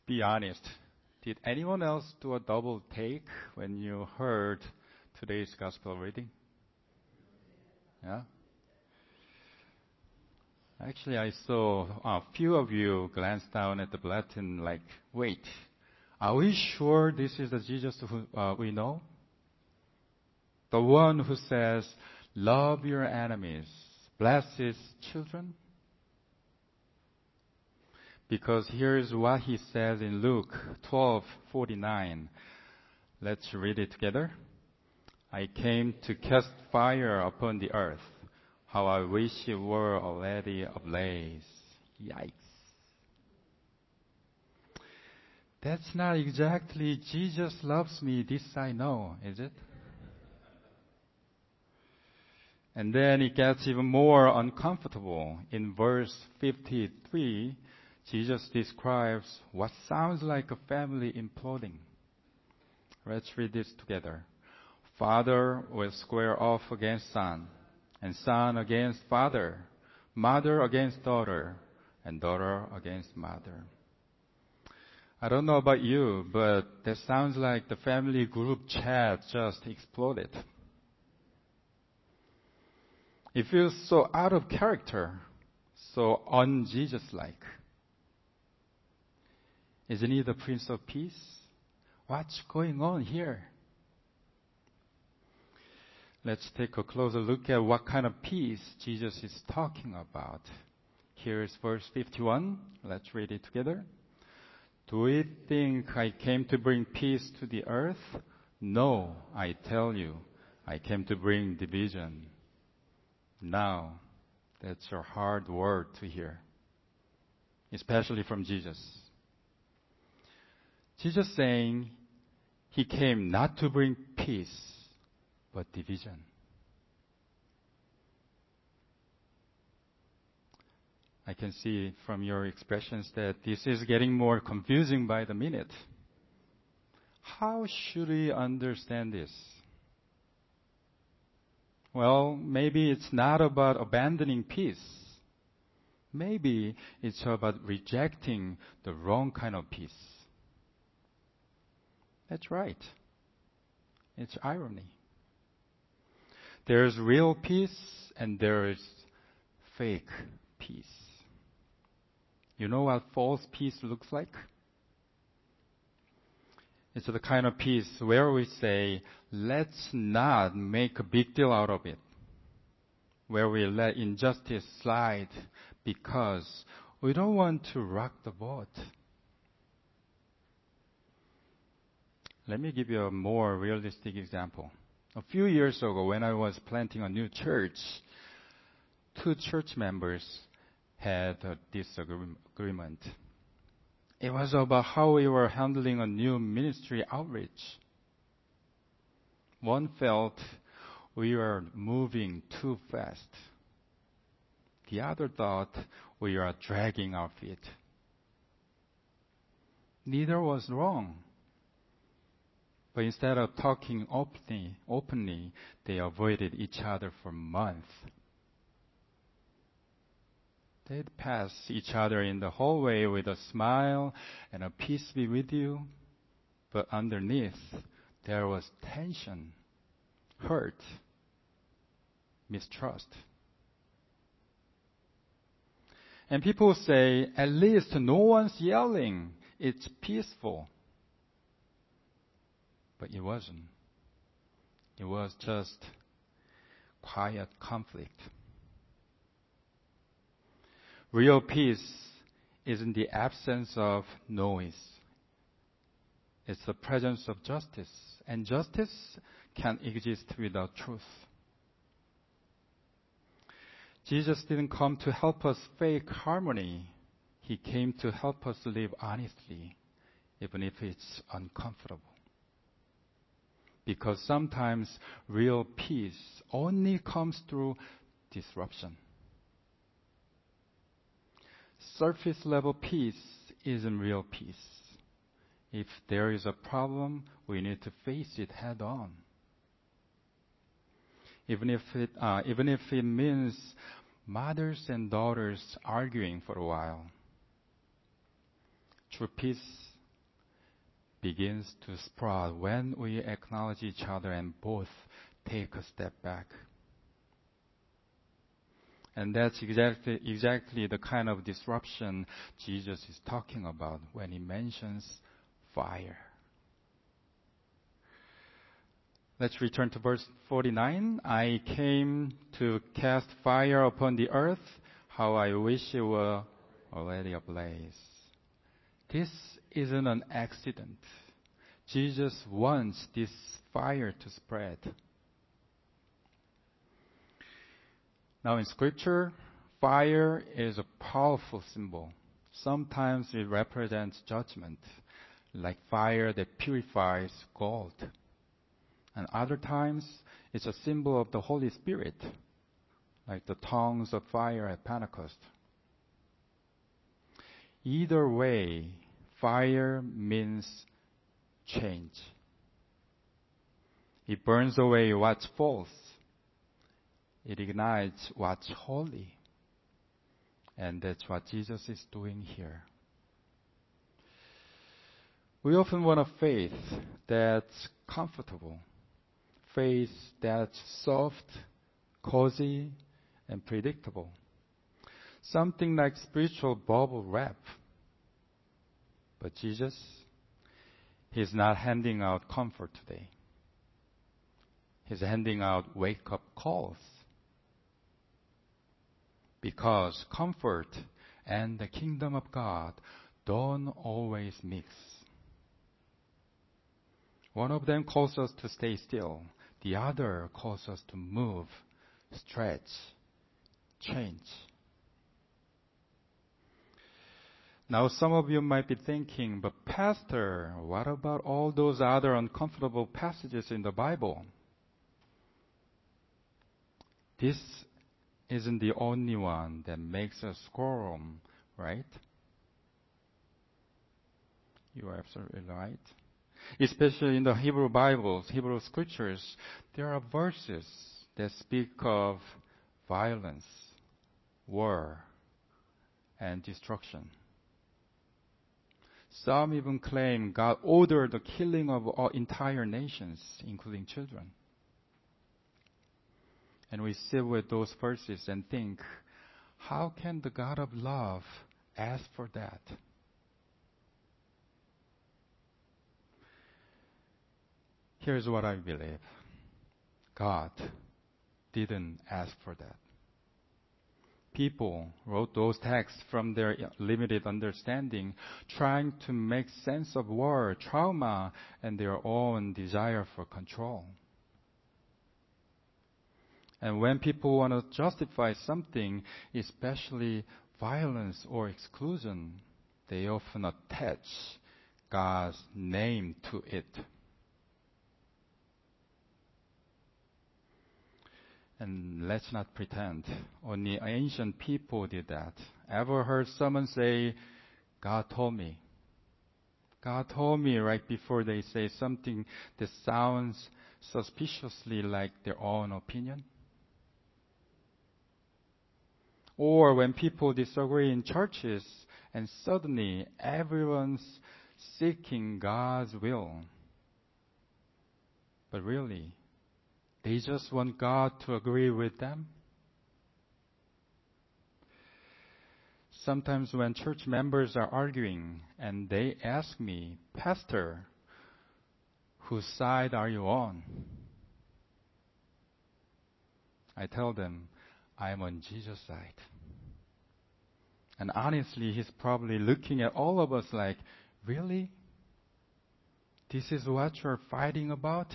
Be honest. Did anyone else do a double take when you heard today's gospel reading? Yeah? Actually, I saw a few of you glance down at the bulletin like, wait, are we sure this is the Jesus who we know? The one who says, love your enemies, bless his children? Because here's what he says in Luke 12:49. Let's read it together. I came to cast fire upon the earth. How I wish it were already ablaze. Yikes. That's not exactly Jesus loves me, this I know, is it? And then it gets even more uncomfortable. In verse 53, Jesus describes what sounds like a family imploding. Let's read this together. Father will square off against son, and son against father, mother against daughter, and daughter against mother. I don't know about you, but that sounds like the family group chat just exploded. It feels so out of character, so un-Jesus-like. Isn't he the Prince of Peace? What's going on here? Let's take a closer look at what kind of peace Jesus is talking about. Here's verse 51. Let's read it together. Do you think I came to bring peace to the earth? No, I tell you, I came to bring division. Now, that's a hard word to hear, especially from Jesus. Jesus saying he came not to bring peace, but division. I can see from your expressions that this is getting more confusing by the minute. How should we understand this? Well, maybe it's not about abandoning peace. Maybe it's about rejecting the wrong kind of peace. That's right. It's irony. There's real peace and there is fake peace. You know what false peace looks like? It's the kind of peace where we say, let's not make a big deal out of it. Where we let injustice slide because we don't want to rock the boat. Let me give you a more realistic example. A few years ago, when I was planting a new church, two church members had a disagreement. It was about how we were handling a new ministry outreach. One felt we were moving too fast. The other thought we were dragging our feet. Neither was wrong. But instead of talking openly, they avoided each other for months. They'd pass each other in the hallway with a smile and a peace be with you. But underneath, there was tension, hurt, mistrust. And people say, at least no one's yelling. It's peaceful. But it wasn't. It was just quiet conflict. Real peace isn't the absence of noise. It's the presence of justice. And justice can't exist without truth. Jesus didn't come to help us fake harmony. He came to help us live honestly, even if it's uncomfortable. Because sometimes real peace only comes through disruption. Surface level peace isn't real peace. If there is a problem, we need to face it head on. Even if it means mothers and daughters arguing for a while. True peace begins to sprout when we acknowledge each other and both take a step back. And that's exactly the kind of disruption Jesus is talking about when he mentions fire. Let's return to verse 49. I came to cast fire upon the earth. How I wish it were already ablaze. This isn't an accident. Jesus wants this fire to spread. Now in Scripture, fire is a powerful symbol. Sometimes it represents judgment, like fire that purifies gold. And other times, it's a symbol of the Holy Spirit, like the tongues of fire at Pentecost. Either way, fire means change. It burns away what's false. It ignites what's holy. And that's what Jesus is doing here. We often want a faith that's comfortable, faith that's soft, cozy, and predictable. Something like spiritual bubble wrap. But Jesus, He's not handing out comfort today. He's handing out wake-up calls. Because comfort and the kingdom of God don't always mix. One of them calls us to stay still. The other calls us to move, stretch, change. Now some of you might be thinking, but Pastor, what about all those other uncomfortable passages in the Bible? This isn't the only one that makes us squirm, right? You are absolutely right. Especially in the Hebrew Bibles, Hebrew scriptures, there are verses that speak of violence, war, and destruction. Some even claim God ordered the killing of entire nations, including children. And we sit with those verses and think, how can the God of love ask for that? Here's what I believe. God didn't ask for that. People wrote those texts from their limited understanding, trying to make sense of war, trauma, and their own desire for control. And when people want to justify something, especially violence or exclusion, they often attach God's name to it. And let's not pretend only ancient people did that. Ever heard someone say, God told me? God told me right before they say something that sounds suspiciously like their own opinion? Or when people disagree in churches and suddenly everyone's seeking God's will. But really, they just want God to agree with them. Sometimes when church members are arguing and they ask me, Pastor, whose side are you on? I tell them, I'm on Jesus' side. And honestly, he's probably looking at all of us like, really? This is what you're fighting about?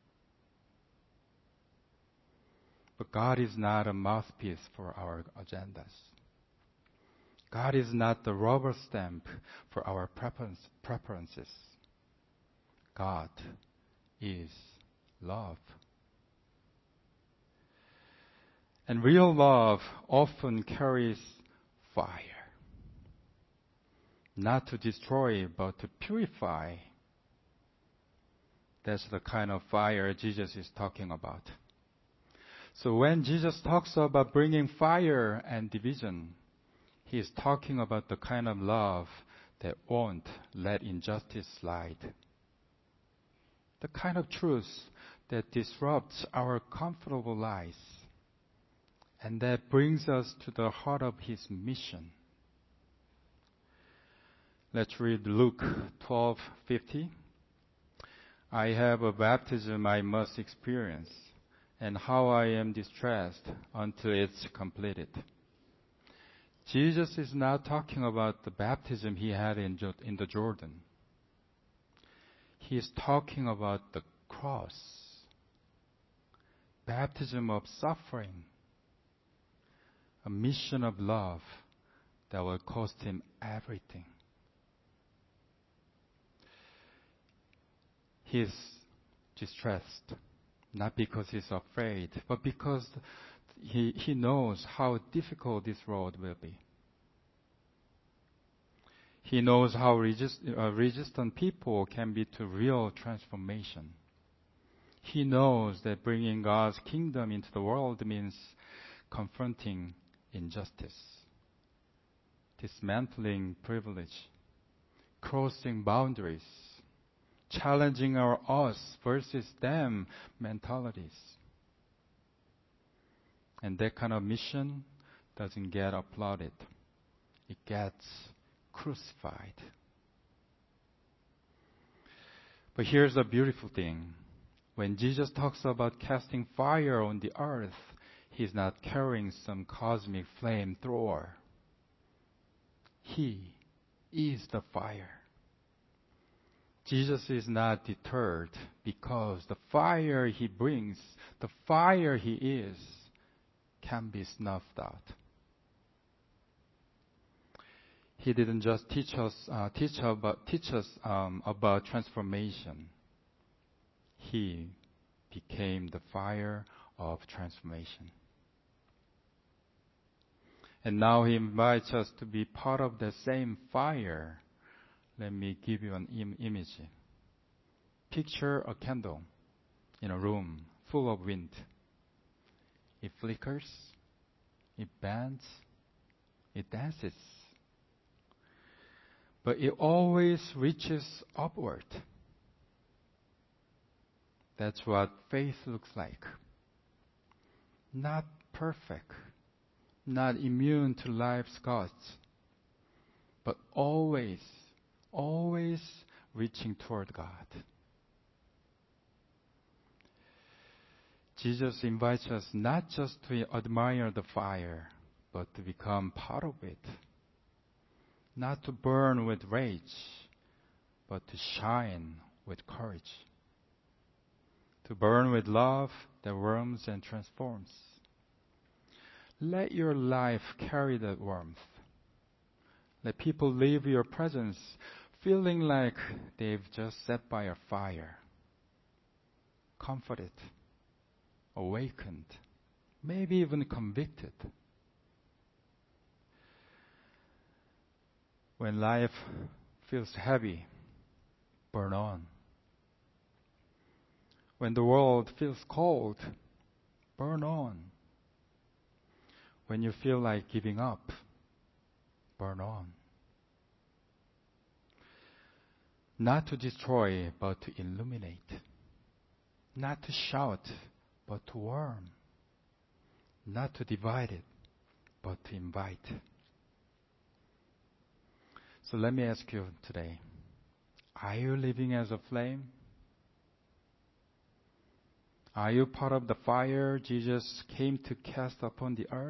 But God is not a mouthpiece for our agendas. God is not the rubber stamp for our preferences. God is love. And real love often carries fire. Not to destroy, but to purify. That's the kind of fire Jesus is talking about. So when Jesus talks about bringing fire and division, He is talking about the kind of love that won't let injustice slide. The kind of truth that disrupts our comfortable lives and that brings us to the heart of His mission. Let's read Luke 12:50. I have a baptism I must experience, and how I am distressed until it's completed. Jesus is not talking about the baptism He had in the Jordan. He is talking about the cross, baptism of suffering, a mission of love that will cost Him everything. He's distressed, not because he's afraid, but because he knows how difficult this road will be. He knows how resistant people can be to real transformation. He knows that bringing God's kingdom into the world means confronting injustice, dismantling privilege, crossing boundaries, challenging our us versus them mentalities. And that kind of mission doesn't get applauded. It gets crucified. But here's the beautiful thing. When Jesus talks about casting fire on the earth, He's not carrying some cosmic flamethrower. He is the fire. Jesus is not deterred because the fire He brings, the fire He is, can be snuffed out. He didn't just teach us about transformation. He became the fire of transformation. And now He invites us to be part of the same fire. Let me give you an image. Picture a candle in a room full of wind. It flickers, it bends, it dances. But it always reaches upward. That's what faith looks like. Not perfect, not immune to life's costs, but always reaching toward God. Jesus invites us not just to admire the fire, but to become part of it. Not to burn with rage, but to shine with courage. To burn with love that warms and transforms. Let your life carry that warmth. Let people leave your presence feeling like they've just sat by a fire, comforted, awakened, maybe even convicted. When life feels heavy, burn on. When the world feels cold, burn on. When you feel like giving up, burn on. Not to destroy, but to illuminate. Not to shout, but to warm. Not to divide it, but to invite. So let me ask you today, are you living as a flame? Are you part of the fire Jesus came to cast upon the earth?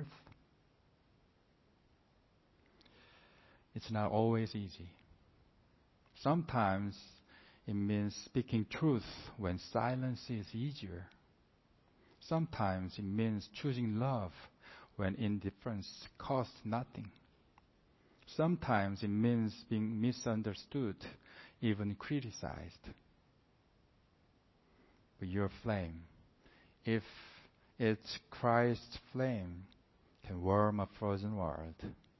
It's not always easy. Sometimes it means speaking truth when silence is easier. Sometimes it means choosing love when indifference costs nothing. Sometimes it means being misunderstood, even criticized. But your flame, if it's Christ's flame, can warm a frozen world.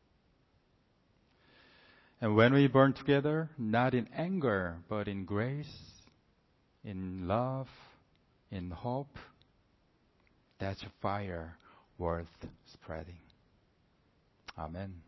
And when we burn together, not in anger, but in grace, in love, in hope, that's a fire worth spreading. Amen.